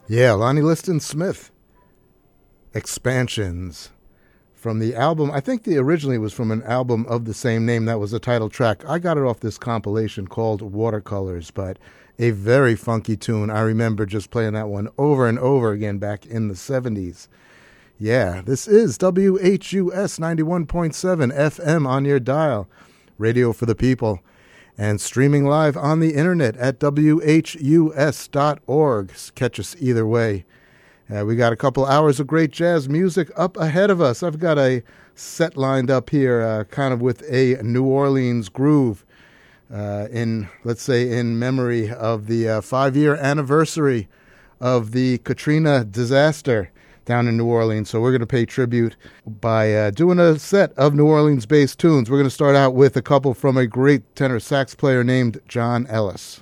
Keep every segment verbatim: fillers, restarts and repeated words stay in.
Yeah, Lonnie Liston Smith. Expansions. From the album, I think the originally was from an album of the same name. That was the title track. I got it off this compilation called Watercolors, but a very funky tune. I remember just playing that one over and over again back in the seventies. Yeah, this is W H U S ninety-one point seven F M on your dial. Radio for the people. And streaming live on the internet at W H U S dot org. Catch us either way. Uh, we got a couple hours of great jazz music up ahead of us. I've got a set lined up here, uh, kind of with a New Orleans groove, uh, in, let's say, in memory of the uh, five-year anniversary of the Katrina disaster down in New Orleans. So we're going to pay tribute by uh, doing a set of New Orleans-based tunes. We're going to start out with a couple from a great tenor sax player named John Ellis.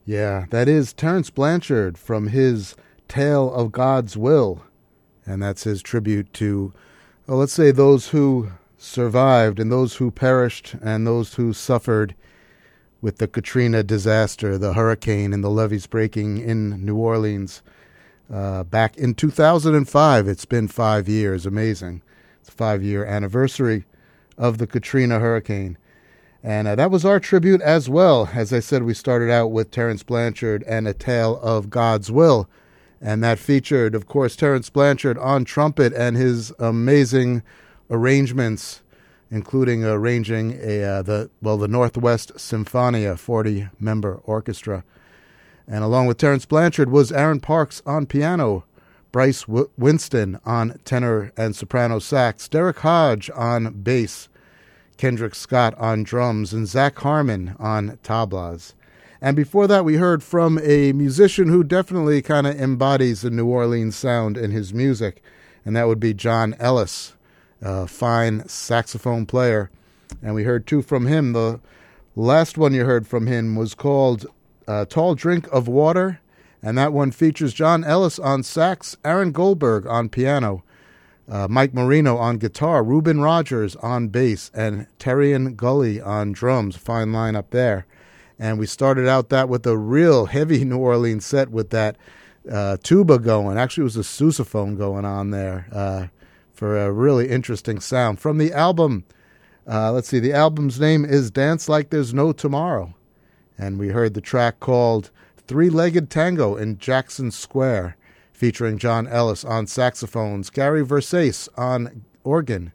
Yeah, that is Terence Blanchard from his Tale of God's Will. And that's his tribute to, well, let's say, those who survived and those who perished and those who suffered with the Katrina disaster, the hurricane and the levees breaking in New Orleans uh, back in two thousand five. It's been five years. Amazing. It's a five-year anniversary of the Katrina hurricane. And uh, that was our tribute as well. As I said, we started out with Terence Blanchard and A Tale of God's Will. And that featured, of course, Terence Blanchard on trumpet and his amazing arrangements, including arranging a uh, the well the Northwest Symphonia forty-member orchestra. And along with Terence Blanchard was Aaron Parks on piano, Bryce w- Winston on tenor and soprano sax, Derek Hodge on bass, Kendrick Scott on drums, and Zach Harmon on tablas. And before that, we heard from a musician who definitely kind of embodies the New Orleans sound in his music, and that would be John Ellis, a fine saxophone player. And we heard two from him. The last one you heard from him was called uh, Tall Drink of Water, and that one features John Ellis on sax, Aaron Goldberg on piano, uh, Mike Marino on guitar, Reuben Rogers on bass, and Terrian Gully on drums. Fine lineup there. And we started out that with a real heavy New Orleans set with that uh, tuba going. Actually, it was a sousaphone going on there uh, for a really interesting sound. From the album, uh, let's see, the album's name is Dance Like There's No Tomorrow. And we heard the track called Three-Legged Tango in Jackson Square, featuring John Ellis on saxophones, Gary Versace on organ,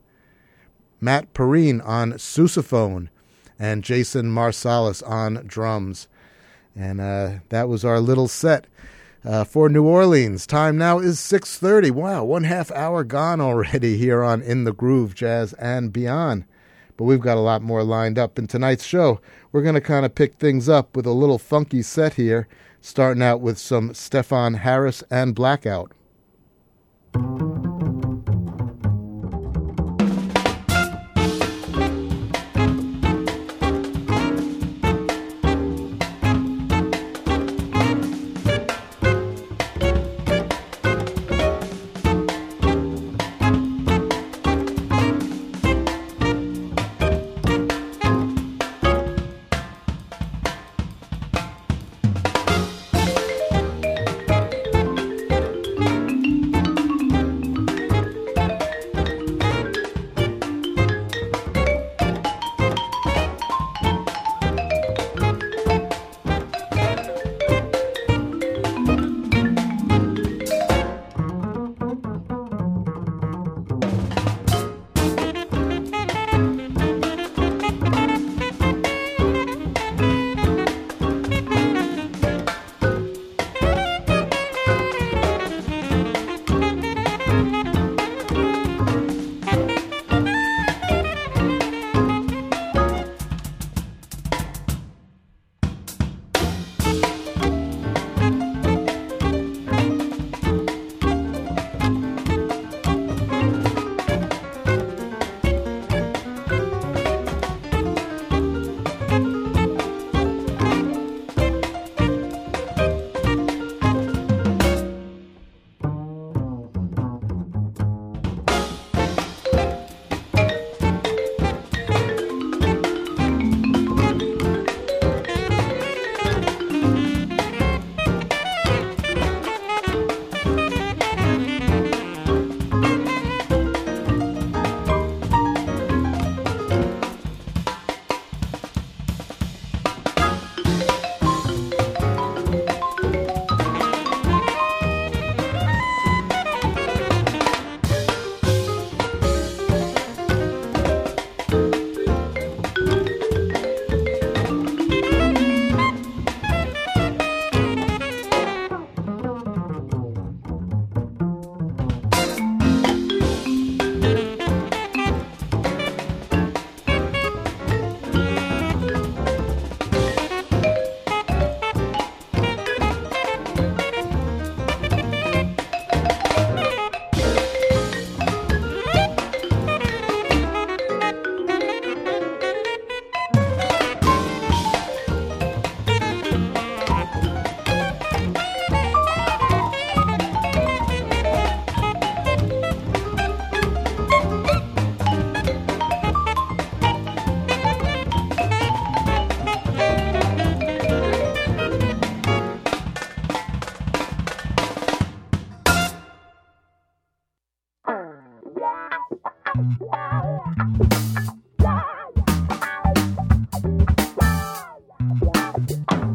Matt Perrine on sousaphone, and Jason Marsalis on drums. And uh, that was our little set uh, for New Orleans. Time now is six thirty. Wow, one half hour gone already here on In the Groove, Jazz and Beyond. But we've got a lot more lined up in tonight's show. We're going to kind of pick things up with a little funky set here, starting out with some Stefan Harris and Blackout.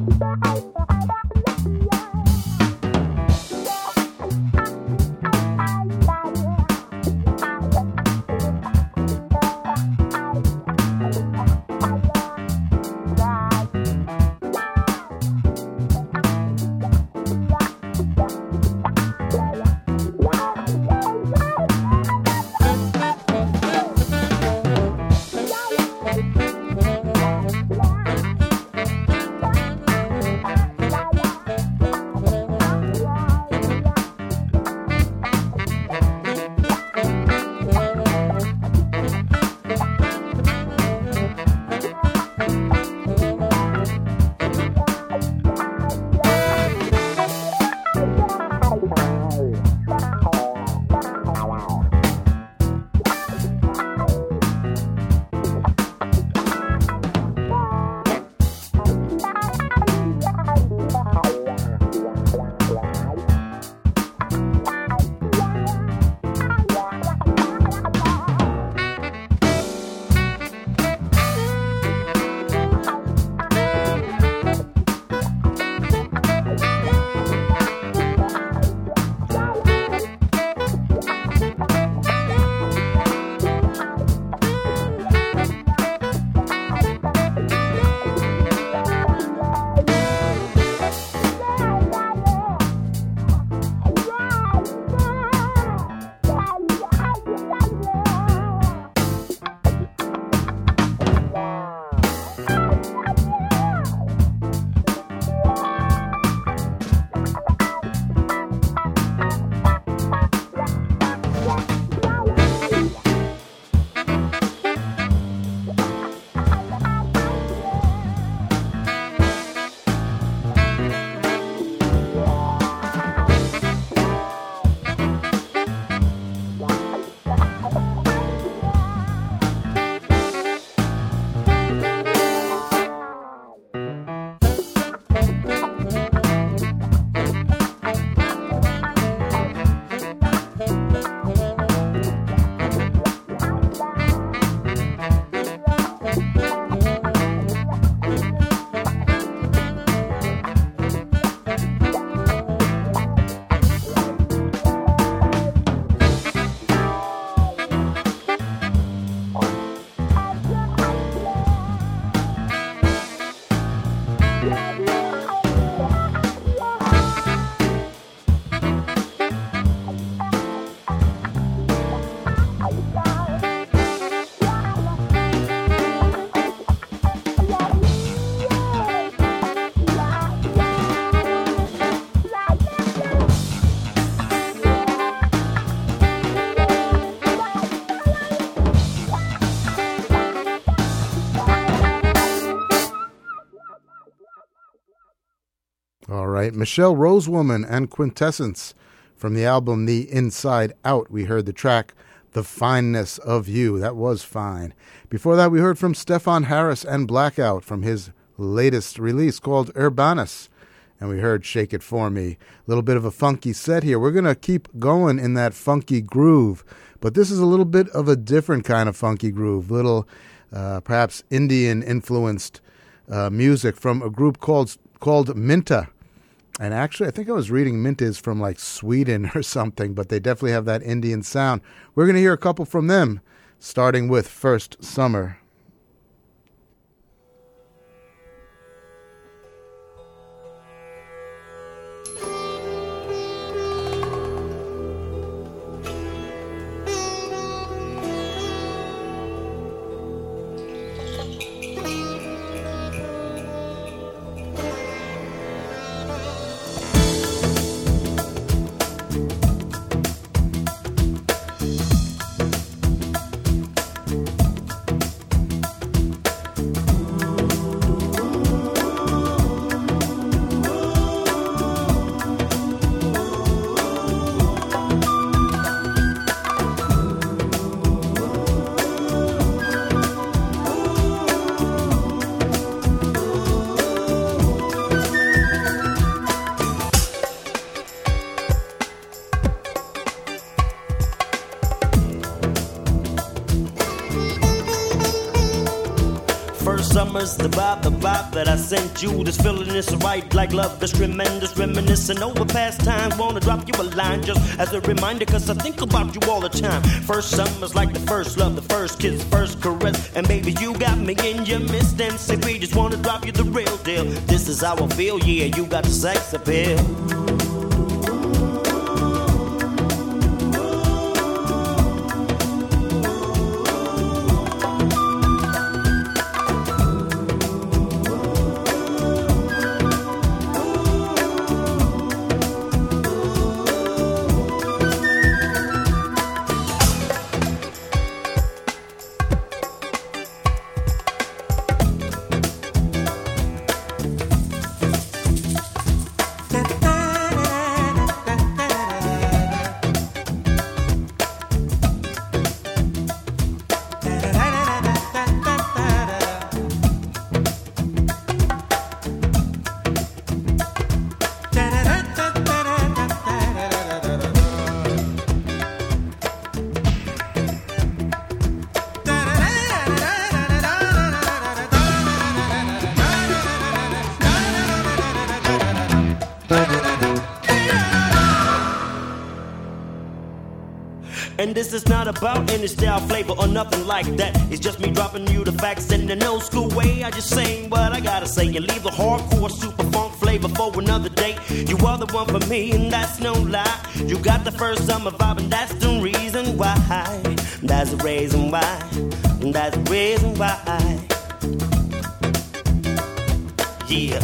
All right, Michelle Rosewoman and Quintessence from the album The Inside Out. We heard the track The Fineness of You. That was fine. Before that, we heard from Stefan Harris and Blackout from his latest release called Urbanus. And we heard Shake It For Me. A little bit of a funky set here. We're going to keep going in that funky groove, but this is a little bit of a different kind of funky groove, little uh, perhaps Indian-influenced uh, music from a group called called Minta. And actually, I think I was reading Minta is from like Sweden or something, but they definitely have that Indian sound. We're going to hear a couple from them, starting with First Summer. just about the vibe that I sent you. This feeling is right like love is tremendous. Reminiscing over past times. Wanna drop you a line just as a reminder, cause I think about you all the time. First summer's like the first love, the first kiss, first caress. And baby, you got me in your midst. M C B, just wanna drop you the real deal. This is how I feel, yeah, you got the sex appeal. And this is not about any style, flavor, or nothing like that. It's just me dropping you the facts in an old school way. I just saying what I gotta say and leave the hardcore super funk flavor for another day. You are the one for me, and that's no lie. You got the first summer vibe, and that's the reason why. That's the reason why. That's the reason why. Yeah.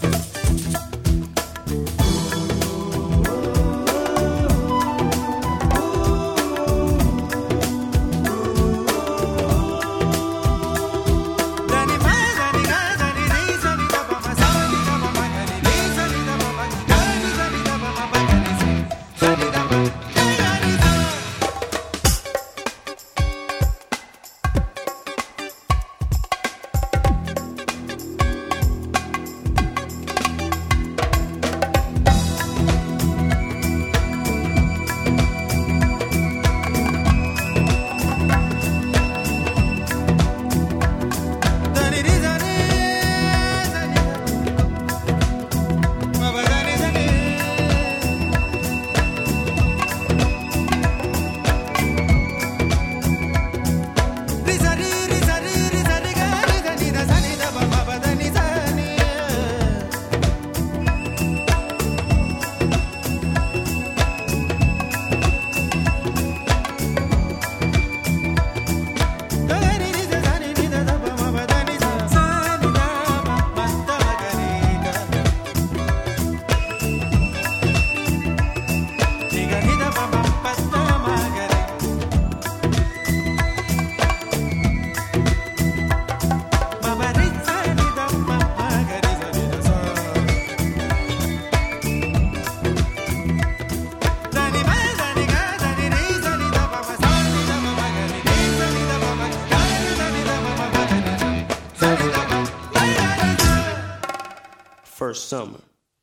First summer.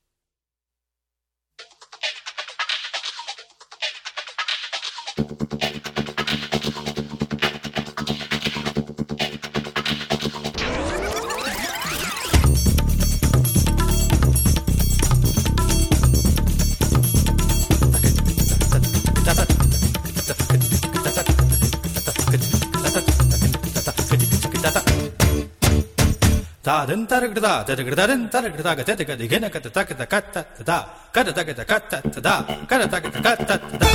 Da dun ta da da da da dun ta da da ga ta ga digena ka ta ta ta ka ta da ka ta ta ka ta ka ta da ka ta ta ka ta ta da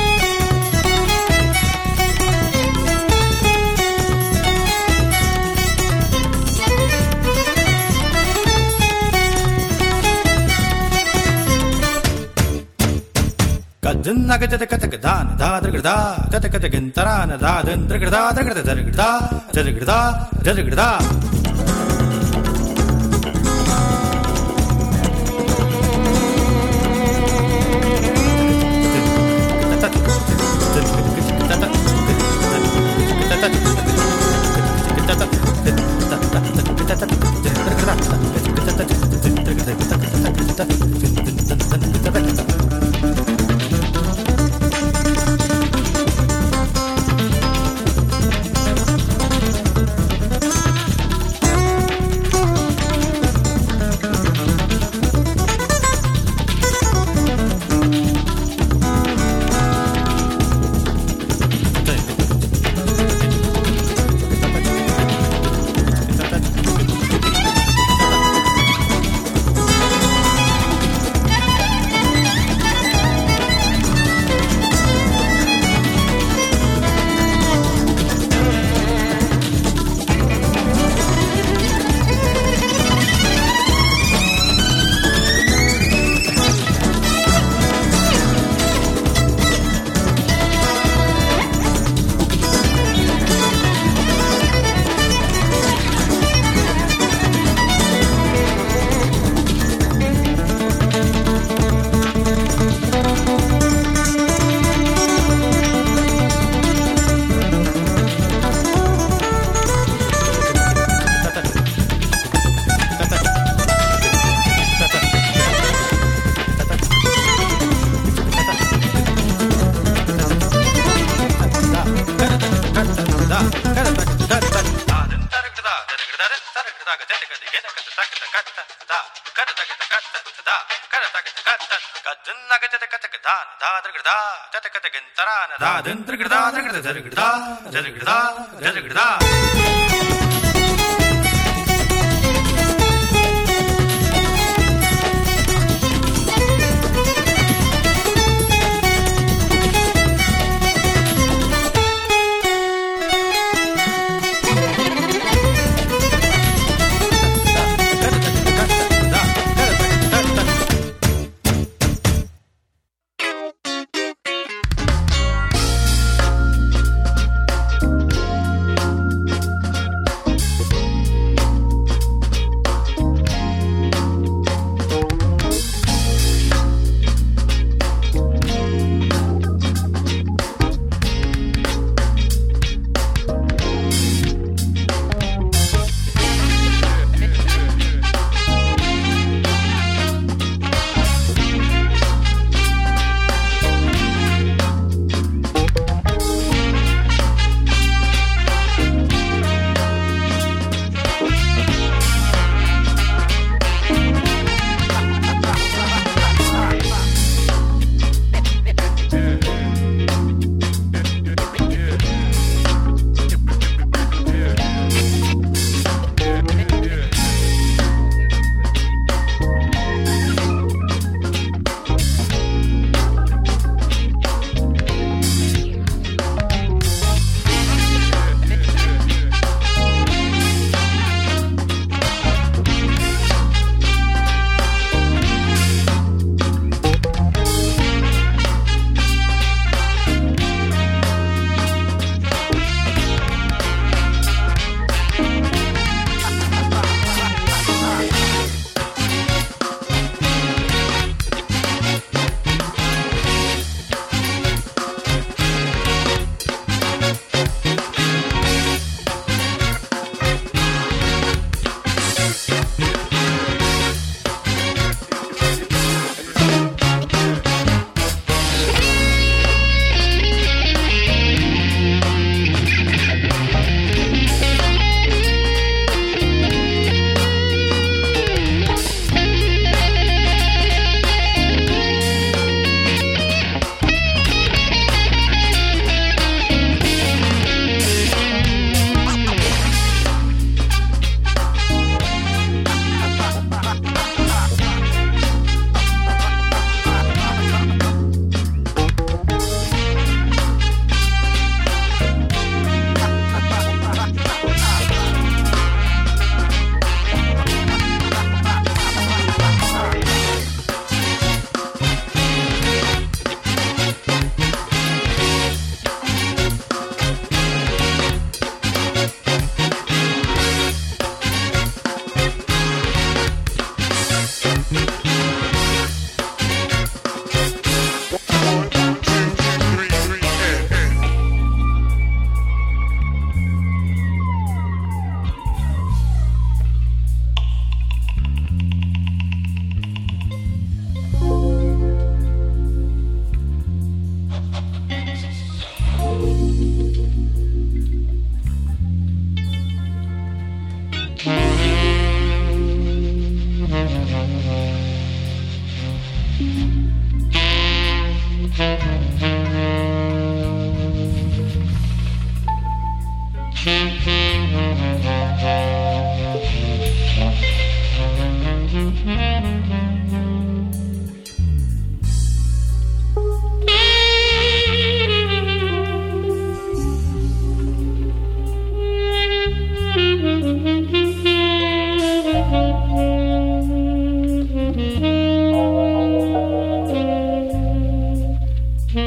Kadun naga ta ka ta ka da da da da ta ta ka ta gin ta na da dun da da da da da da da da da da Mm-hmm.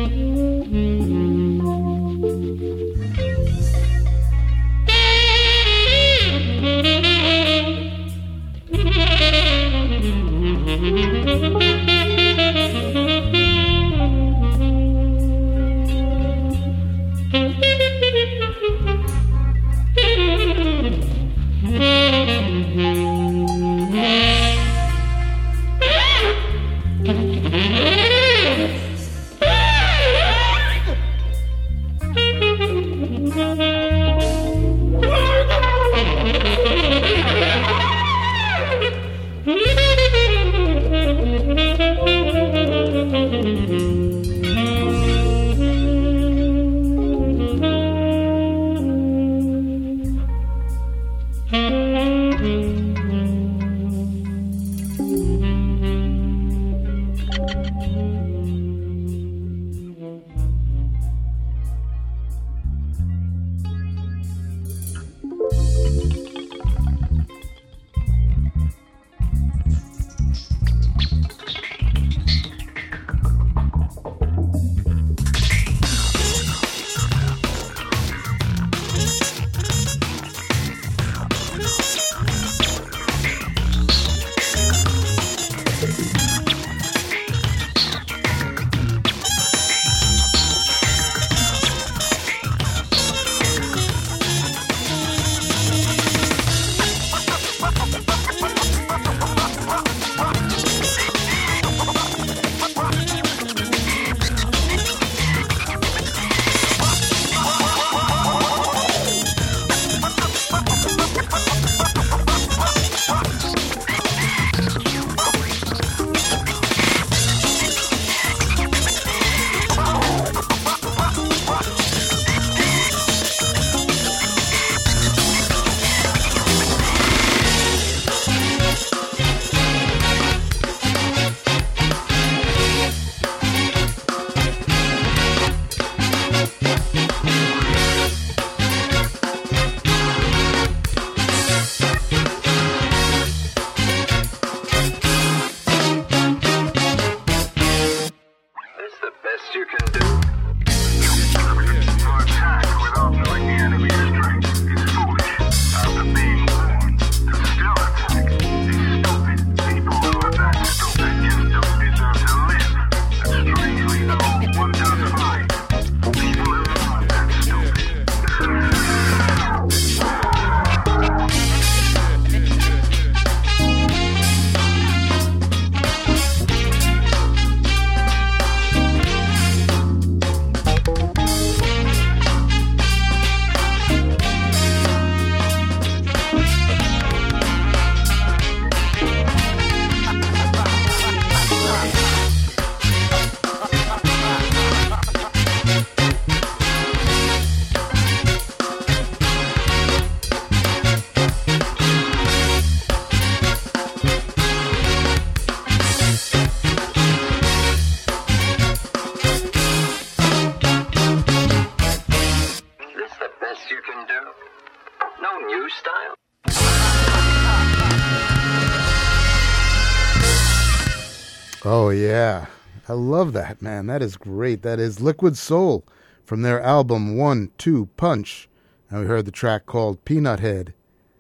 Oh, yeah. I love that, man. That is great. That is Liquid Soul from their album One, Two, Punch. And we heard the track called Peanut Head.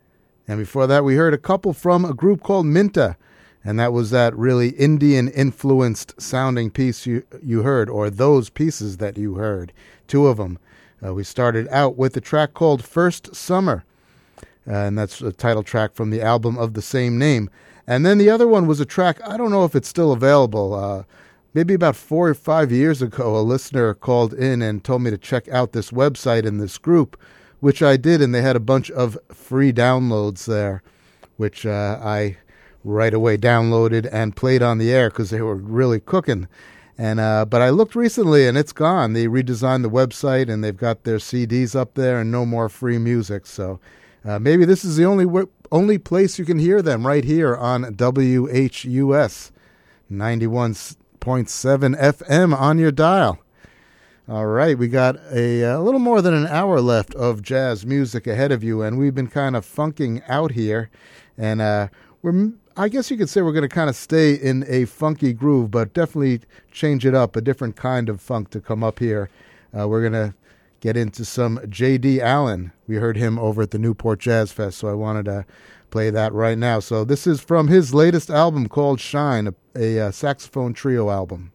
And before that, we heard a couple from a group called Minta. And that was that really Indian-influenced sounding piece you, you heard, or those pieces that you heard. Two of them. Uh, we started out with a track called First Summer. Uh, and that's a title track from the album of the same name. And then the other one was a track, I don't know if it's still available. Uh, maybe about four or five years ago, a listener called in and told me to check out this website and this group, which I did, and they had a bunch of free downloads there, which uh, I right away downloaded and played on the air because they were really cooking. And uh, but I looked recently, and it's gone. They redesigned the website, and they've got their C Ds up there and no more free music. So uh, maybe this is the only w- only place you can hear them, right here on W H U S ninety-one point seven F M on your dial. All right, we got a, a little more than an hour left of jazz music ahead of you, and we've been kind of funking out here. And uh, we're, I guess you could say we're going to kind of stay in a funky groove, but definitely change it up, a different kind of funk to come up here. Uh, we're going to get into some J D. Allen. We heard him over at the Newport Jazz Fest, so I wanted to play that right now. So this is from his latest album called Shine, a, a, a saxophone trio album.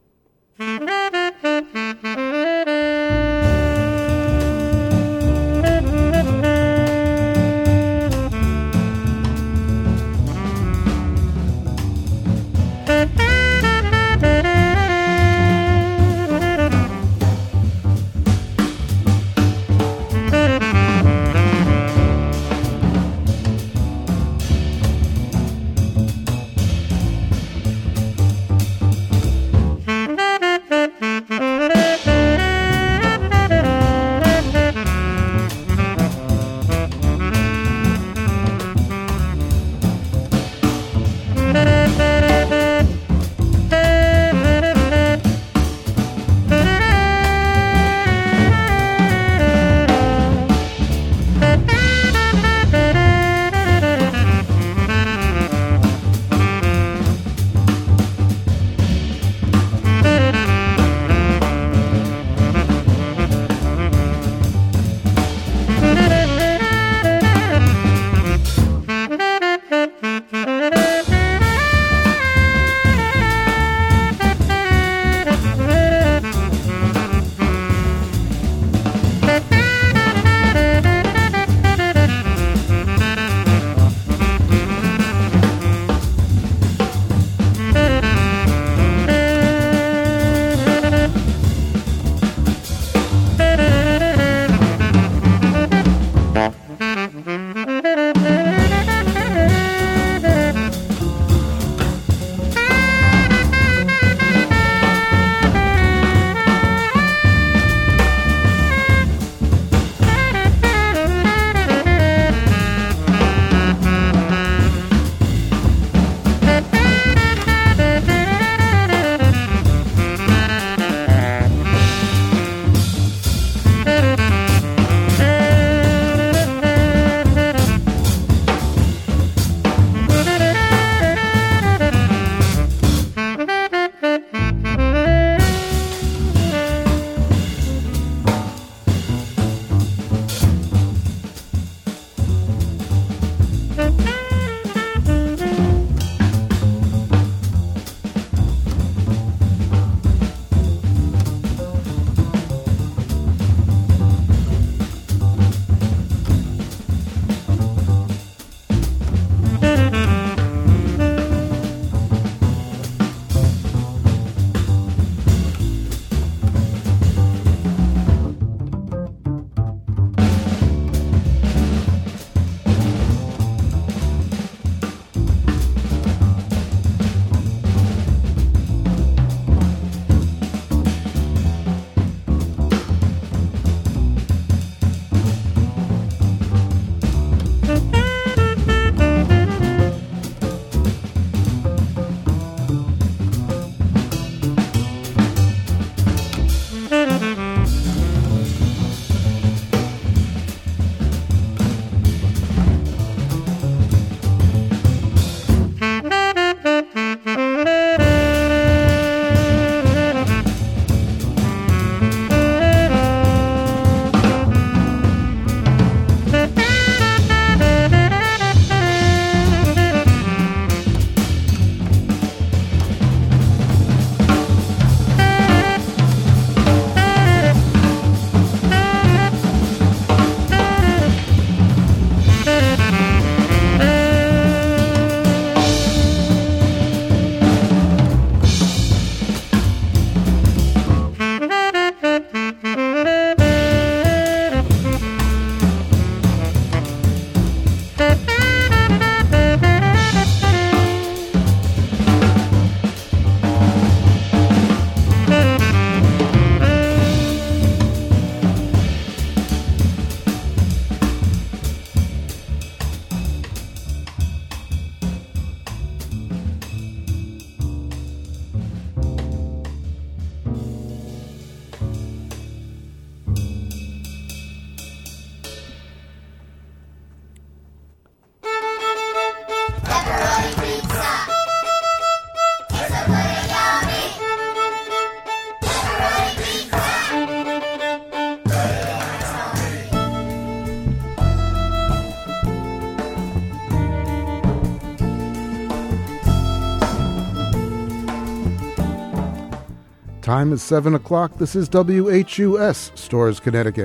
Time is seven o'clock. This is W H U S, Storrs, Connecticut.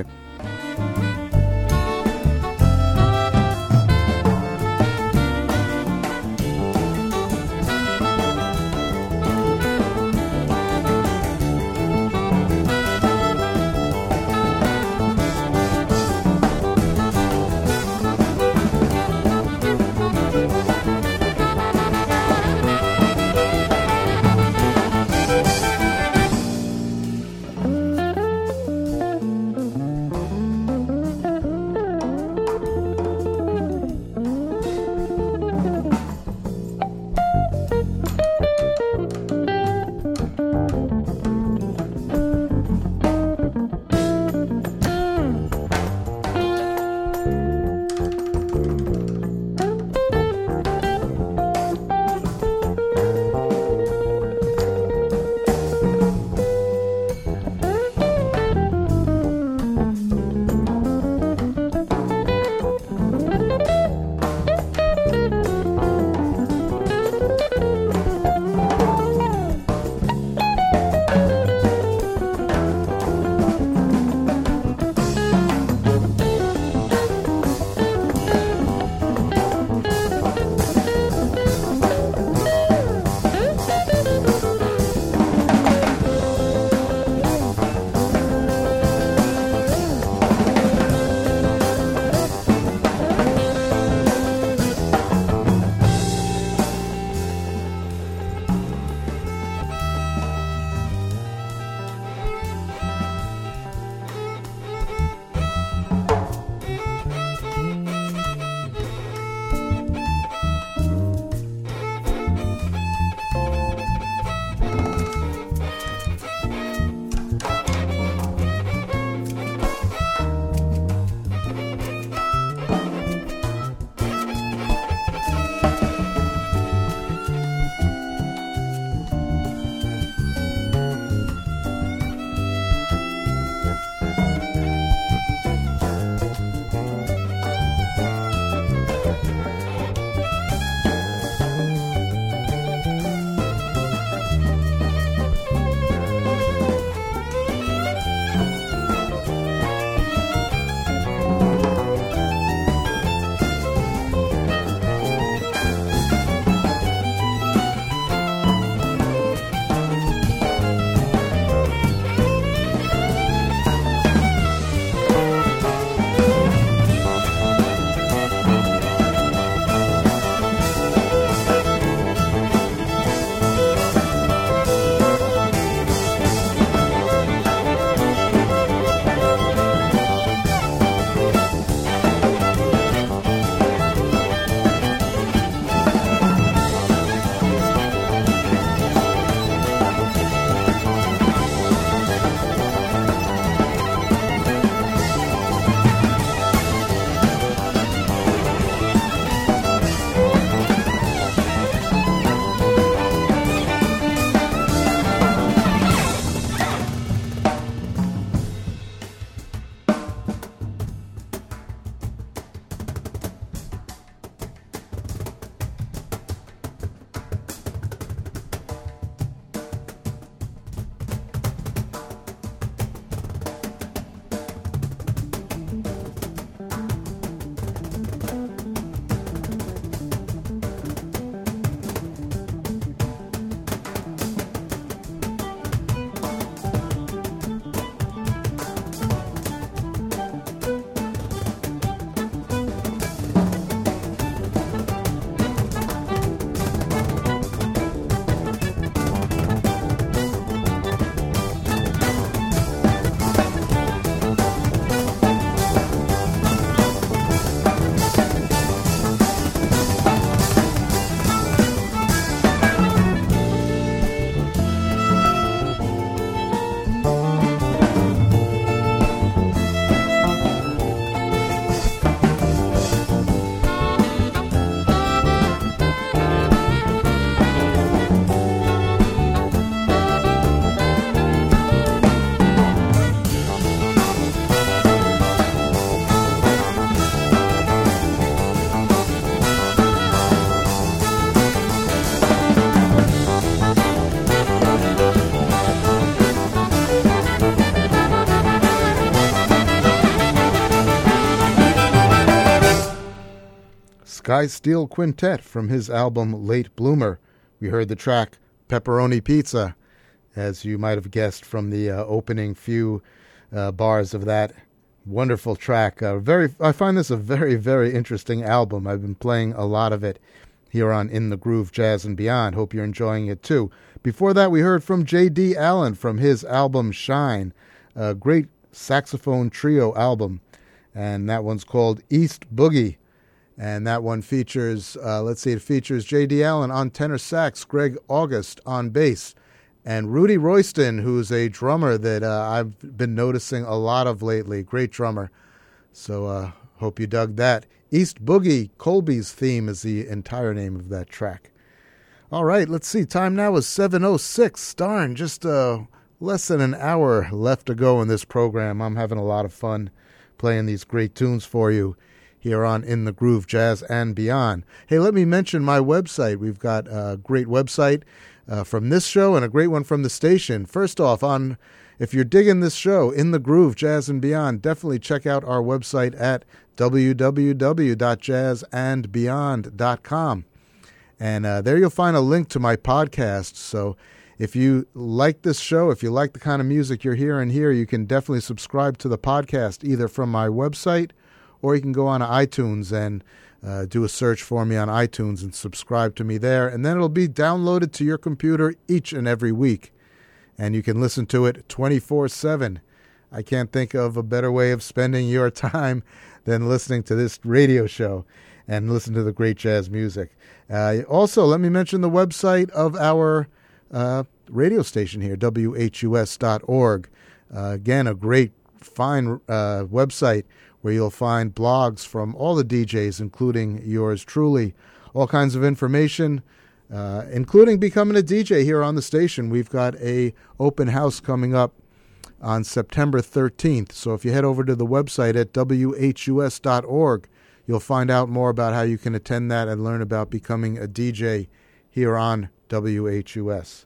Guy Steele Quintet from his album Late Bloomer. We heard the track Pepperoni Pizza, as you might have guessed from the uh, opening few uh, bars of that wonderful track. Uh, very, I find this a very, very interesting album. I've been playing a lot of it here on In the Groove Jazz and Beyond. Hope you're enjoying it too. Before that, we heard from J D. Allen from his album Shine, a great saxophone trio album, and that one's called East Boogie. And that one features, uh, let's see, it features J D. Allen on tenor sax, Greg August on bass, and Rudy Royston, who's a drummer that uh, I've been noticing a lot of lately. Great drummer. So uh, hope you dug that. East Boogie, Colby's Theme is the entire name of that track. All right, let's see. Time now is seven oh six. Darn, just uh, less than an hour left to go in this program. I'm having a lot of fun playing these great tunes for you here on In the Groove Jazz and Beyond. Hey, let me mention my website. We've got a great website uh, from this show and a great one from the station. First off, on if you're digging this show, In the Groove Jazz and Beyond, definitely check out our website at w w w dot jazz and beyond dot com. And uh, there you'll find a link to my podcast. So if you like this show, if you like the kind of music you're hearing here, you can definitely subscribe to the podcast either from my website, or you can go on to iTunes and uh, do a search for me on iTunes and subscribe to me there. And then it'll be downloaded to your computer each and every week. And you can listen to it twenty-four seven. I can't think of a better way of spending your time than listening to this radio show and listen to the great jazz music. Uh, also, let me mention the website of our uh, radio station here, w h u s dot org. Uh, again, a great, fine uh, website where you'll find blogs from all the D Js, including yours truly, all kinds of information, uh, including becoming a D J here on the station. We've got a open house coming up on September thirteenth. So if you head over to the website at w h u s dot org, you'll find out more about how you can attend that and learn about becoming a D J here on W H U S.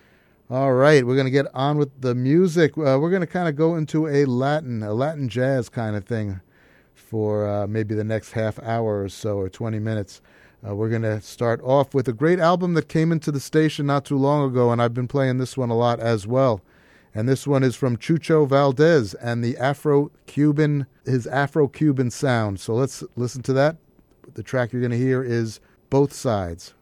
All right, we're going to get on with the music. Uh, we're going to kind of go into a Latin, a Latin jazz kind of thing for uh, maybe the next half hour or so, or twenty minutes. Uh, we're going to start off with a great album that came into the station not too long ago, and I've been playing this one a lot as well. And this one is from Chucho Valdez and the Afro-Cuban, his Afro-Cuban sound. So let's listen to that. The track you're going to hear is Both Sides.